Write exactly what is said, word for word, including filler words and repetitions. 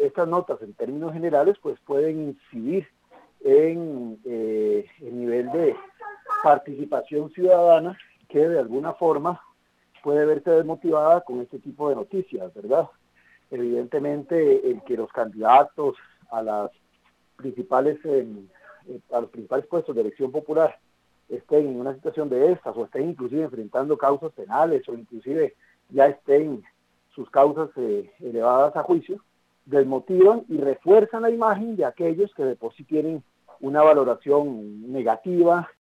estas notas en términos generales pues pueden incidir en eh, el nivel de participación ciudadana que de alguna forma puede verse desmotivada con este tipo de noticias, ¿verdad? Evidentemente el que los candidatos a las principales eh, a los principales puestos de elección popular estén en una situación de estas o estén inclusive enfrentando causas penales o inclusive ya estén sus causas eh, elevadas a juicio, desmotivan y refuerzan la imagen de aquellos que de por sí tienen una valoración negativa